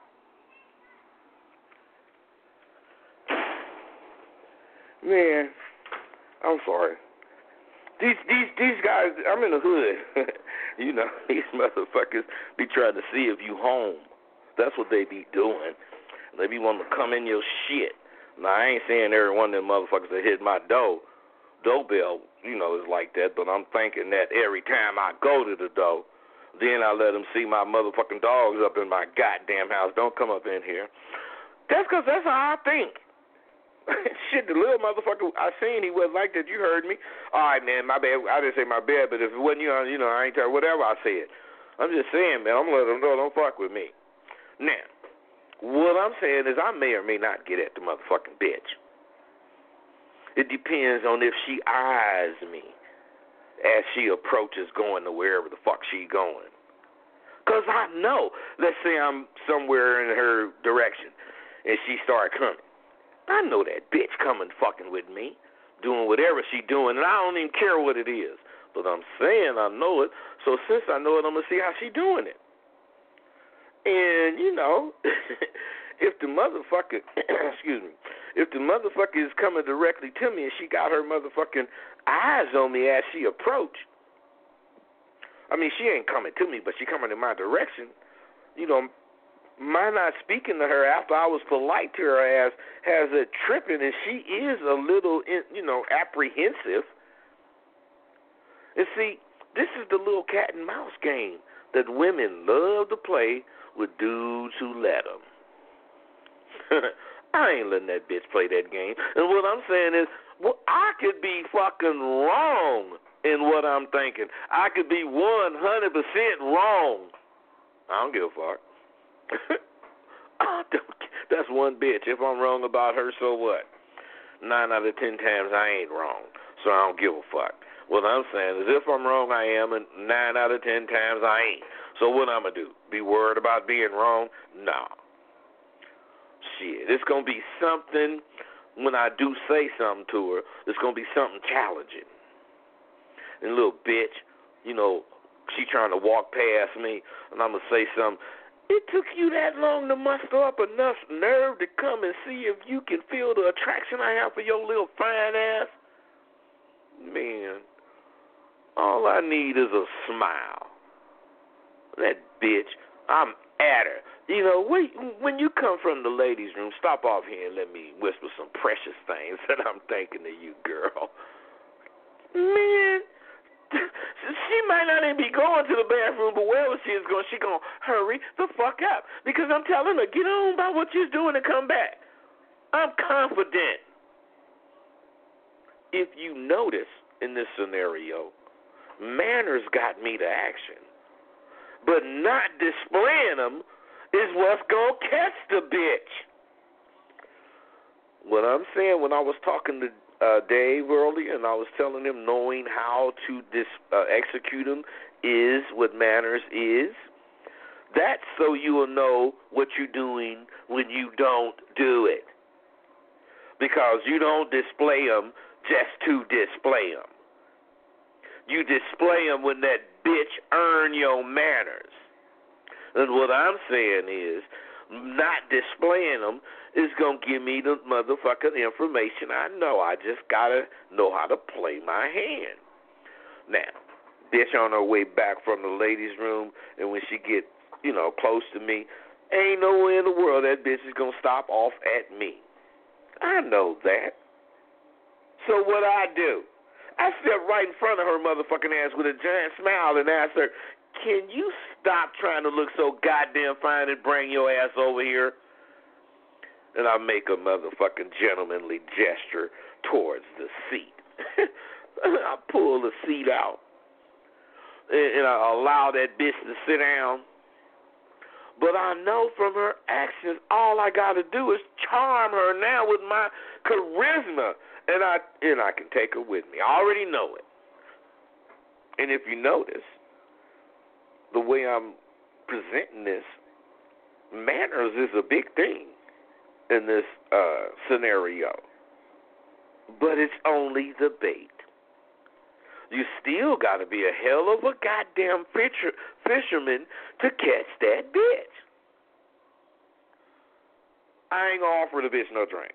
Man, I'm sorry. These guys, I'm in the hood. You know, these motherfuckers be trying to see if you home. That's what they be doing. They be wanting to come in your shit. Now, I ain't saying every one of them motherfuckers that hit my doorbell, you know, is like that, but I'm thinking that every time I go to the door, then I let them see my motherfucking dogs up in my goddamn house. Don't come up in here. That's because that's how I think. Shit, the little motherfucker I seen, he wasn't like that. You heard me. All right, man, my bad. I didn't say my bad, but if it wasn't you, you know, I ain't tell whatever I said. I'm just saying, man, I'm going to let them know, don't fuck with me. Now, what I'm saying is I may or may not get at the motherfucking bitch. It depends on if she eyes me as she approaches going to wherever the fuck she going. Because I know, let's say I'm somewhere in her direction and she start coming. I know that bitch coming fucking with me, doing whatever she doing, and I don't even care what it is. But I'm saying I know it, so since I know it, I'm going to see how she doing it. And, you know, if the motherfucker, excuse me, if the motherfucker is coming directly to me and she got her motherfucking eyes on me as she approach, I mean, she ain't coming to me, but she coming in my direction, you know, my not speaking to her after I was polite to her ass has it tripping, and she is a little, you know, apprehensive. And see, this is the little cat and mouse game that women love to play with dudes who let them. I ain't letting that bitch play that game. And what I'm saying is, well, I could be fucking wrong in what I'm thinking. I could be 100% wrong. I don't give a fuck. That's one bitch. If I'm wrong about her, so what? 9 out of 10 times I ain't wrong, so I don't give a fuck. What I'm saying is if I'm wrong, I am, and 9 out of 10 times I ain't. So what I'm going to do? Be worried about being wrong? No. Shit, it's going to be something when I do say something to her, it's going to be something challenging. And little bitch, you know, she trying to walk past me, and I'm going to say something. It took you that long to muster up enough nerve to come and see if you can feel the attraction I have for your little fine ass? Man, all I need is a smile. That bitch, I'm at her. You know, when you come from the ladies' room, stop off here and let me whisper some precious things that I'm thinking of you, girl. Man, she might not even be going to the bathroom, but wherever she is going, she going to hurry the fuck up. Because I'm telling her, get on about what you're doing and come back. I'm confident. If you notice in this scenario, manners got me to action. But not displaying them is what's going to catch the bitch. What I'm saying, when I was talking to Dave earlier, and I was telling him knowing how to execute them is what manners is. That's so you will know what you're doing when you don't do it. Because you don't display them just to display them. You display them when that bitch earn your manners. And what I'm saying is, not displaying them is going to give me the motherfucking information I know. I just got to know how to play my hand. Now, bitch on her way back from the ladies' room, and when she get, close to me, ain't nowhere in the world that bitch is going to stop off at me. I know that. So what I do? I step right in front of her motherfucking ass with a giant smile and ask her, can you stop trying to look so goddamn fine and bring your ass over here? And I make a motherfucking gentlemanly gesture towards the seat. I pull the seat out. And I allow that bitch to sit down. But I know from her actions, all I got to do is charm her now with my charisma. And I can take her with me. I already know it. And if you notice, the way I'm presenting this, manners is a big thing in this scenario. But it's only the bait. You still got to be a hell of a goddamn fisherman to catch that bitch. I ain't going to offer the bitch no drink.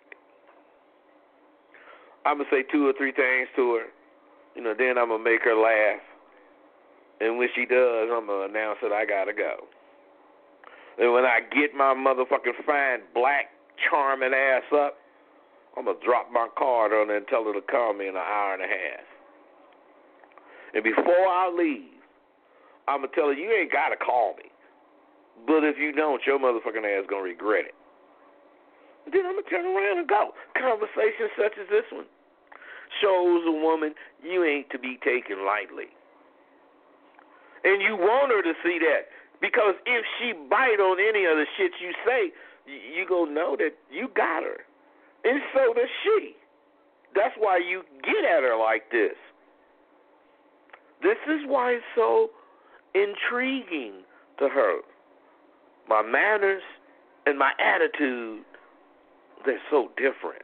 I'm going to say 2 or 3 things to her. Then I'm going to make her laugh. And when she does, I'm going to announce that I got to go. And when I get my motherfucking fine, black, charming ass up, I'm going to drop my card on her and tell her to call me in an hour and a half. And before I leave, I'm going to tell her, you ain't got to call me. But if you don't, your motherfucking ass going to regret it. And then I'm going to turn around and go. Conversations such as this one shows a woman you ain't to be taken lightly. And you want her to see that. Because if she bite on any of the shit you say, you going to know that you got her. And so does she. That's why you get at her like this. This is why it's so intriguing to her. My manners and my attitude, they're so different.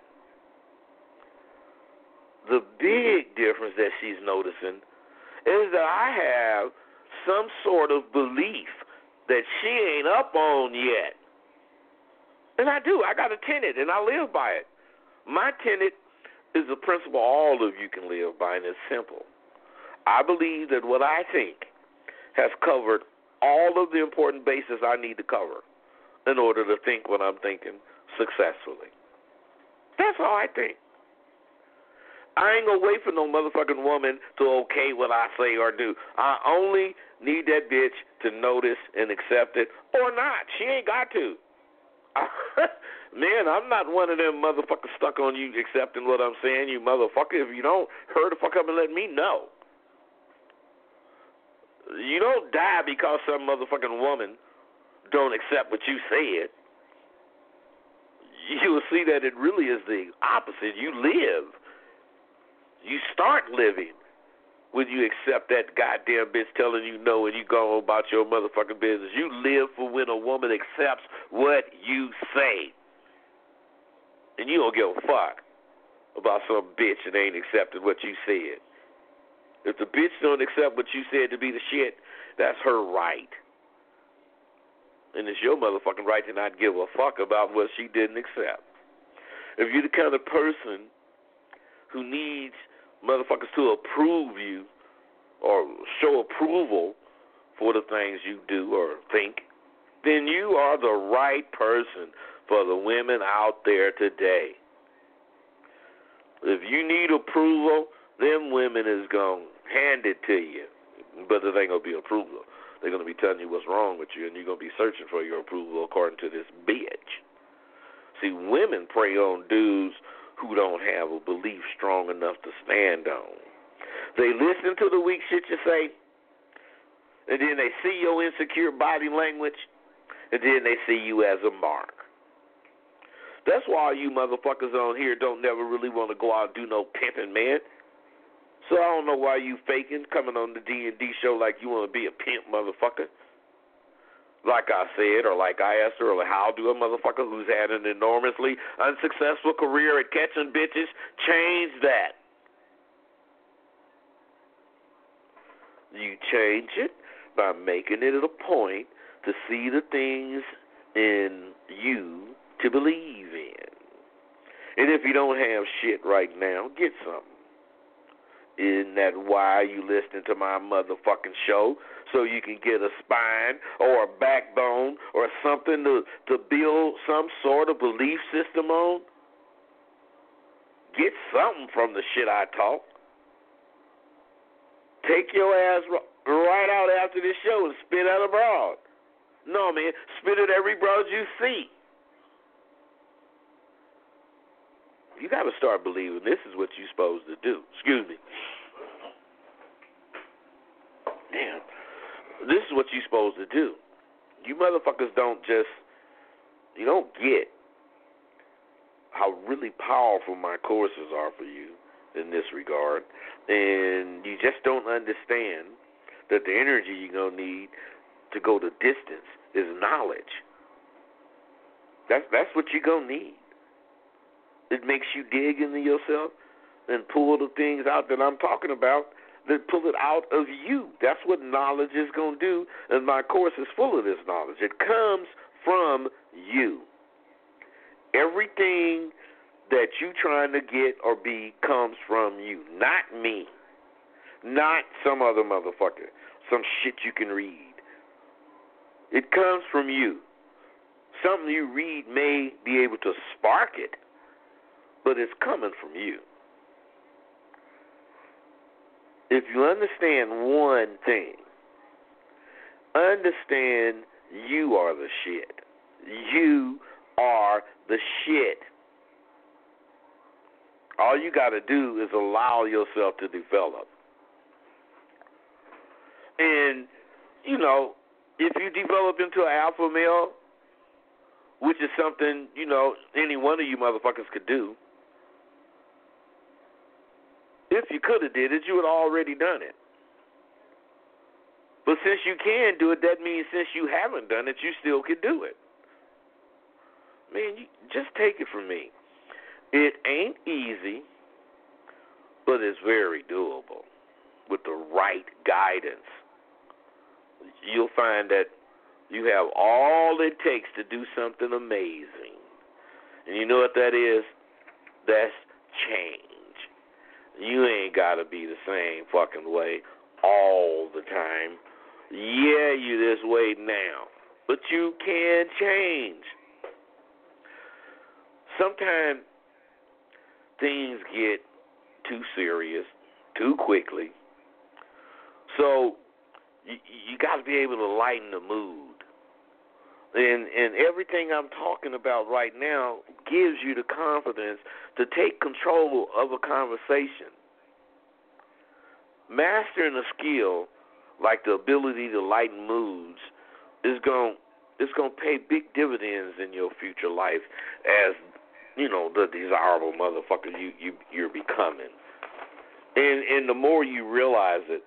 The big difference that she's noticing is that I have some sort of belief that she ain't up on yet. And I do. I got a tenet, and I live by it. My tenet is a principle all of you can live by, and it's simple. I believe that what I think has covered all of the important bases I need to cover in order to think what I'm thinking successfully. That's all I think. I ain't going to wait for no motherfucking woman to okay what I say or do. I only need that bitch to notice and accept it or not. She ain't got to. Man, I'm not one of them motherfuckers stuck on you accepting what I'm saying, you motherfucker. If you don't, hurry the fuck up and let me know. You don't die because some motherfucking woman don't accept what you said. You will see that it really is the opposite. You live. You start living when you accept that goddamn bitch telling you no and you go about your motherfucking business. You live for when a woman accepts what you say. And you don't give a fuck about some bitch that ain't accepted what you said. If the bitch don't accept what you said to be the shit, that's her right. And it's your motherfucking right to not give a fuck about what she didn't accept. If you're the kind of person who needs motherfuckers to approve you or show approval for the things you do or think, then you are the right person for the women out there today. If you need approval, them women is going to hand it to you. But it ain't going to be approval. They're going to be telling you what's wrong with you, and you're going to be searching for your approval according to this bitch. See, women prey on dudes who don't have a belief strong enough to stand on. They listen to the weak shit you say, and then they see your insecure body language, and then they see you as a mark. That's why you motherfuckers on here don't never really want to go out and do no pimping, man. So I don't know why you faking, coming on the D&D show like you want to be a pimp motherfucker. Like I said, or like I asked earlier, how do a motherfucker who's had an enormously unsuccessful career at catching bitches change that? You change it by making it a point to see the things in you to believe in. And if you don't have shit right now, get something. Isn't that why you listening to my motherfucking show? So you can get a spine or a backbone or something to build some sort of belief system on? Get something from the shit I talk. Take your ass right out after this show and spit at a broad. No, man, spit at every broad you see. You got to start believing this is what you're supposed to do. Excuse me. Damn. This is what you're supposed to do. You motherfuckers don't get how really powerful my courses are for you in this regard. And you just don't understand that the energy you're going to need to go the distance is knowledge. That's what you're going to need. It makes you dig into yourself and pull the things out that I'm talking about, that pull it out of you. That's what knowledge is going to do, and my course is full of this knowledge. It comes from you. Everything that you trying to get or be comes from you, not me, not some other motherfucker, some shit you can read. It comes from you. Something you read may be able to spark it, but it's coming from you. If you understand one thing, understand you are the shit. You are the shit. All you got to do is allow yourself to develop. And, you know, if you develop into an alpha male, which is something, you know, any one of you motherfuckers could do, if you could have did it, you would have already done it. But since you can do it, that means since you haven't done it, you still could do it. Man, you just take it from me. It ain't easy, but it's very doable with the right guidance. You'll find that you have all it takes to do something amazing. And you know what that is? That's change. You ain't got to be the same fucking way all the time. Yeah, you this way now, but you can change. Sometimes things get too serious too quickly. So you got to be able to lighten the mood. And everything I'm talking about right now gives you the confidence to take control of a conversation. Mastering a skill like the ability to lighten moods is going to pay big dividends in your future life as, you know, the desirable motherfucker you're becoming. And the more you realize it,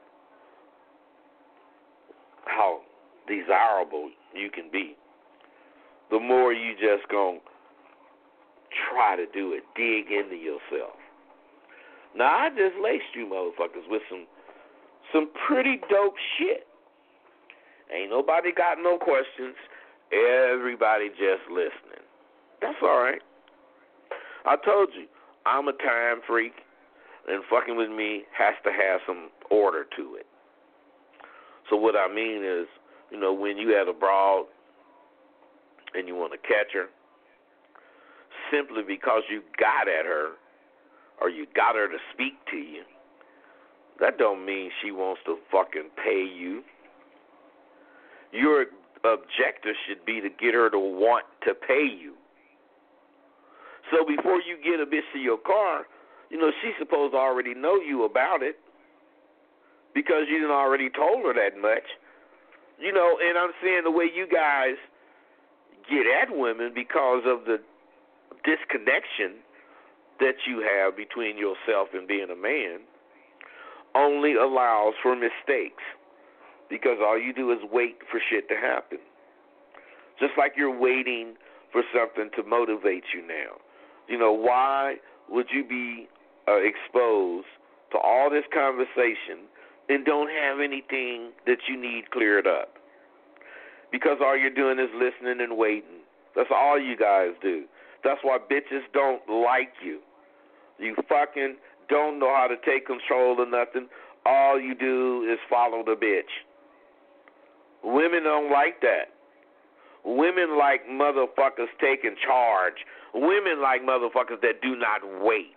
how desirable you can be, the more you just going to try to do it, dig into yourself. Now, I just laced you motherfuckers with some pretty dope shit. Ain't nobody got no questions. Everybody just listening. That's all right. I told you, I'm a time freak, and fucking with me has to have some order to it. So what I mean is, you know, when you have a broad and you want to catch her, simply because you got at her or you got her to speak to you, that don't mean she wants to fucking pay you. Your objective should be to get her to want to pay you. So before you get a bitch to your car, you know, she's supposed to already know you about it because you done already told her that much. You know, and I'm saying the way you guys get at women because of the disconnection that you have between yourself and being a man only allows for mistakes because all you do is wait for shit to happen. Just like you're waiting for something to motivate you now. You know, why would you be exposed to all this conversation and don't have anything that you need cleared up? because all you're doing is listening and waiting. That's all you guys do. That's why bitches don't like you. You fucking don't know how to take control of nothing. All you do is follow the bitch. Women don't like that. Women like motherfuckers taking charge. Women like motherfuckers that do not wait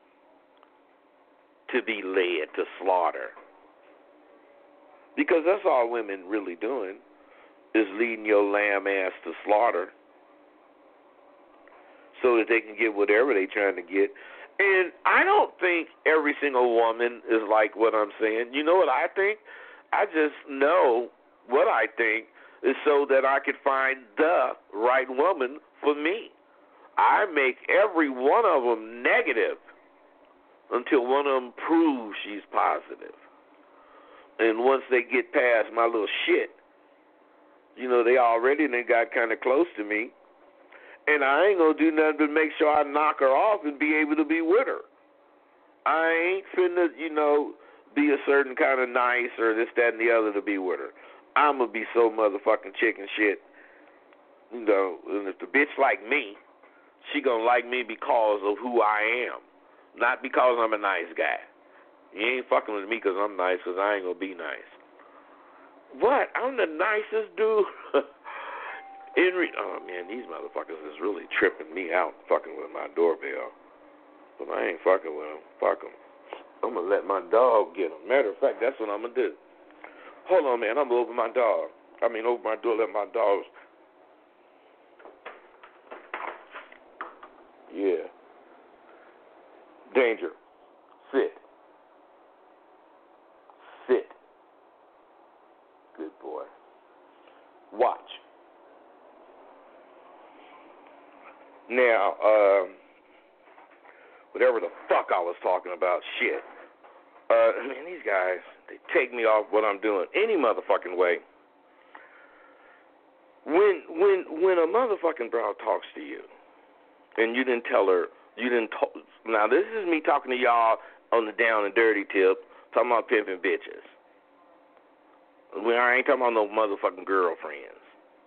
to be led to slaughter. Because that's all women really doing, is leading your lamb ass to slaughter so that they can get whatever they're trying to get. And I don't think every single woman is like what I'm saying. You know what I think? I just know what I think is so that I could find the right woman for me. I make every one of them negative until one of them proves she's positive. And once they get past my little shit, you know, they got kind of close to me. And I ain't going to do nothing but make sure I knock her off and be able to be with her. I ain't finna, be a certain kind of nice or this, that, and the other to be with her. I'm going to be so motherfucking chicken shit. And if the bitch like me, she going to like me because of who I am, not because I'm a nice guy. You ain't fucking with me because I'm nice, because I ain't going to be nice. What? I'm the nicest dude. Oh, man, these motherfuckers is really tripping me out fucking with my doorbell. But I ain't fucking with them. Fuck them. I'm going to let my dog get them. Matter of fact, that's what I'm going to do. Hold on, man. I'm going to open my door, let my dogs. Yeah. Danger. Sit. Sit. Good boy. Watch. Now, whatever the fuck I was talking about, shit. Man, these guys, they take me off what I'm doing any motherfucking way. When a motherfucking broad talks to you, and you didn't tell her, now this is me talking to y'all on the down and dirty tip, talking about pimping bitches. I ain't talking about no motherfucking girlfriends.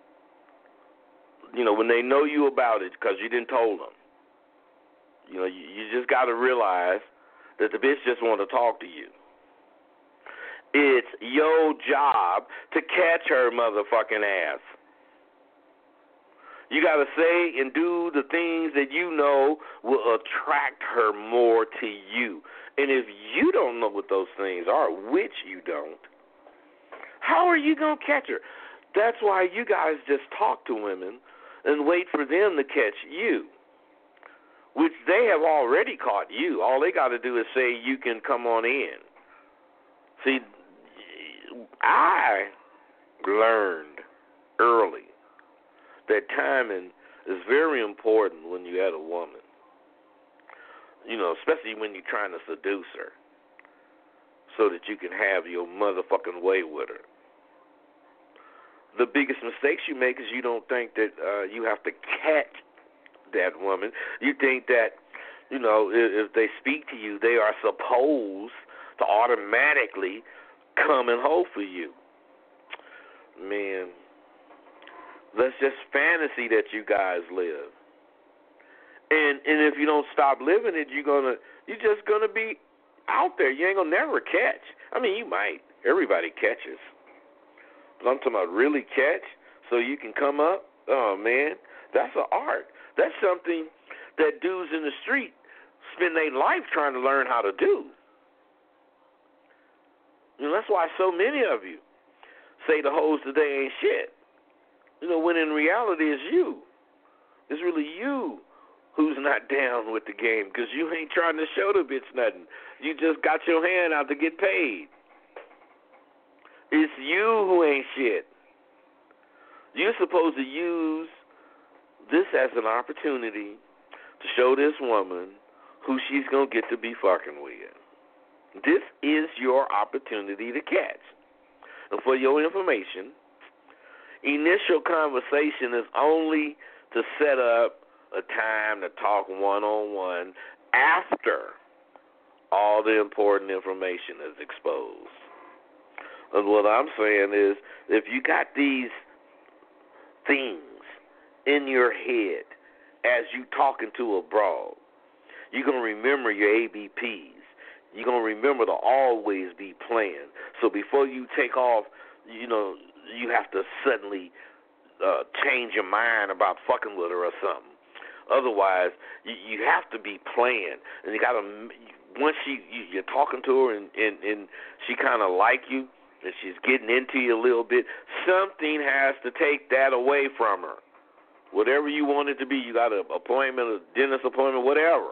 When they know you about it because you didn't told them. You just got to realize that the bitch just want to talk to you. It's your job to catch her motherfucking ass. You got to say and do the things that you know will attract her more to you. And if you don't know what those things are, which you don't, how are you going to catch her? That's why you guys just talk to women and wait for them to catch you, which they have already caught you. All they got to do is say you can come on in. See, I learned early that timing is very important when you had a woman, especially when you're trying to seduce her so that you can have your motherfucking way with her. The biggest mistakes you make is you don't think that you have to catch that woman. You think that, if they speak to you, they are supposed to automatically come and hold for you. Man, that's just fantasy that you guys live. And if you don't stop living it, you're just gonna be out there. You ain't gonna never catch. I mean, you might. Everybody catches. But I'm talking about really catch so you can come up. Oh, man, that's an art. That's something that dudes in the street spend their life trying to learn how to do. That's why so many of you say the hoes today ain't shit. When in reality it's you. It's really you who's not down with the game because you ain't trying to show the bitch nothing. You just got your hand out to get paid. It's you who ain't shit. You're supposed to use this as an opportunity to show this woman who she's going to get to be fucking with. This is your opportunity to catch. And for your information, initial conversation is only to set up a time to talk one-on-one after all the important information is exposed. And what I'm saying is, if you got these things in your head as you talking to a broad. You're going to remember your ABPs. You're going to remember to always be playing. So before you take off, you have to suddenly change your mind about fucking with her or something. Otherwise, you have to be playing. And you got to, once you're talking to her and she kind of like you and she's getting into you a little bit, something has to take that away from her. Whatever you want it to be, you got an appointment, a dentist appointment, whatever.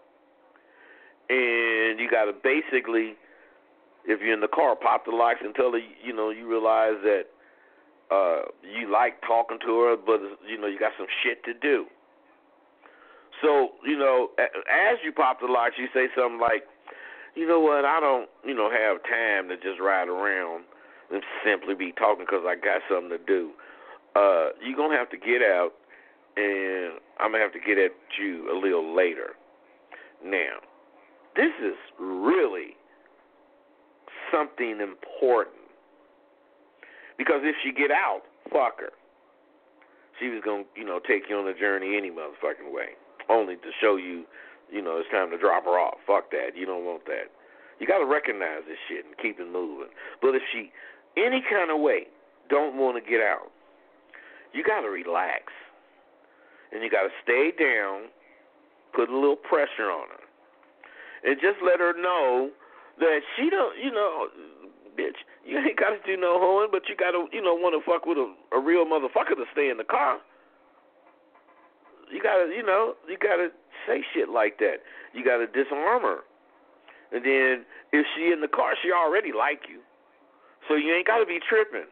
And you got to basically, if you're in the car, pop the locks and tell her, you realize that you like talking to her, but, you got some shit to do. So, as you pop the locks, you say something like, you know what, I don't, have time to just ride around and simply be talking because I got something to do. You're going to have to get out, and I'm going to have to get at you a little later. Now, this is really something important. Because if she get out, fuck her. She was going to, take you on a journey any motherfucking way. Only to show you, it's time to drop her off. Fuck that. You don't want that. You got to recognize this shit and keep it moving. But if she, any kind of way, don't want to get out, you got to relax. And you got to stay down, put a little pressure on her. And just let her know that she don't, bitch, you ain't got to do no hoeing, but you got to, want to fuck with a real motherfucker to stay in the car. You got to, you got to say shit like that. You got to disarm her. And then if she in the car, she already like you. So you ain't got to be tripping.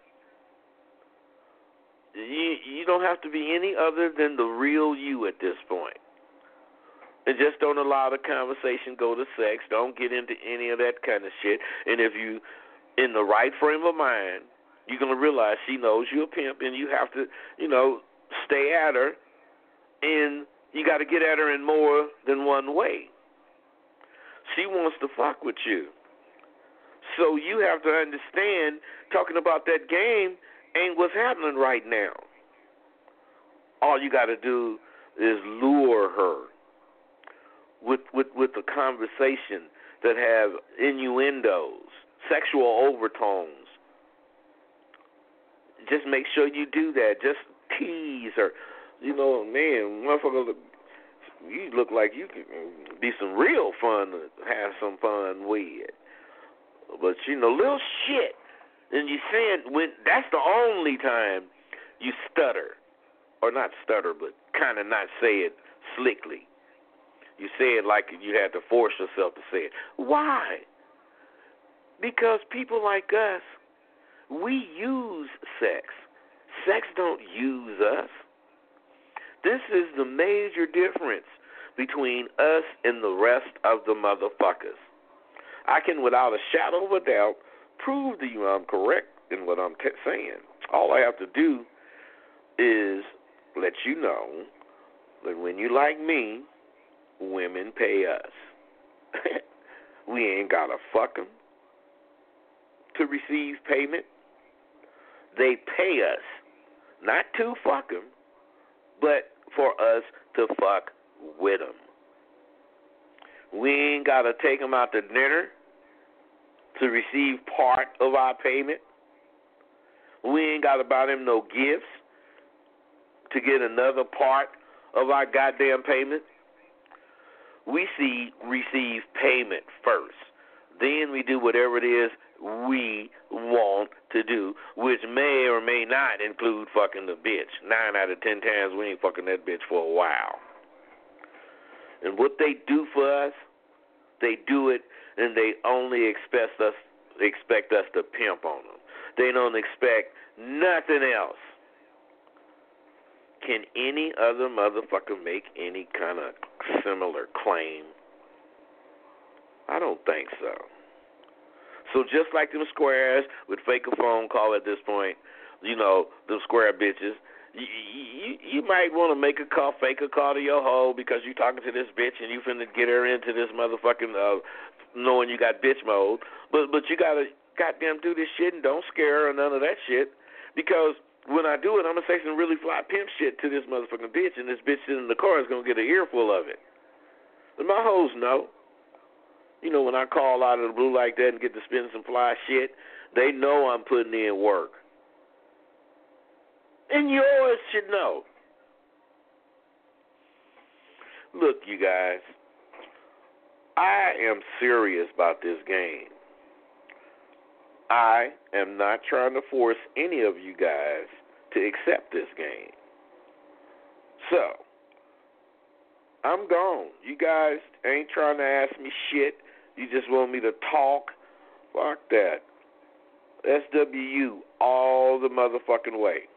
You don't have to be any other than the real you at this point. And just don't allow the conversation go to sex. Don't get into any of that kind of shit. And if you in the right frame of mind, you're going to realize she knows you're a pimp and you have to, stay at her. And you got to get at her in more than one way. She wants to fuck with you. So you have to understand, talking about that game ain't what's happening right now. All you got to do is lure her with a conversation that have innuendos, sexual overtones. Just make sure you do that. Just tease her. Man, motherfucker, you look like you can be some real fun to have some fun with. But, little shit. And you saying, when that's the only time you stutter. Or not stutter, but kind of not say it slickly. You say it like you had to force yourself to say it. Why? Because people like us, we use sex. Sex don't use us. This is the major difference between us and the rest of the motherfuckers. I can, without a shadow of a doubt, prove to you I'm correct in what I'm saying. All I have to do is let you know that when you like me, women pay us. We ain't got to fuck them to receive payment. They pay us, not to fuck them, but for us to fuck with them. We ain't got to take them out to dinner to receive part of our payment. We ain't got to buy them no gifts to get another part of our goddamn payment. We receive payment first. Then we do whatever it is we want to do, which may or may not include fucking the bitch. 9 out of 10 times we ain't fucking that bitch for a while. And what they do for us, they do it, and they only expect us to pimp on them. They don't expect nothing else. Can any other motherfucker make any kind of similar claim? I don't think so. So just like them squares with fake a phone call at this point, them square bitches, you might want to make a call, fake a call to your hoe because you talking to this bitch and you finna get her into this motherfucking knowing you got bitch mode. But you gotta goddamn do this shit and don't scare her or none of that shit, because when I do it, I'm going to say some really fly pimp shit to this motherfucking bitch, and this bitch sitting in the car is going to get an earful of it. And my hoes know. You know, when I call out of the blue like that and get to spin some fly shit, they know I'm putting in work. And yours should know. Look, you guys, I am serious about this game. I am not trying to force any of you guys to accept this game. So, I'm gone. You guys ain't trying to ask me shit. You just want me to talk. Fuck that. SWU all the motherfucking way.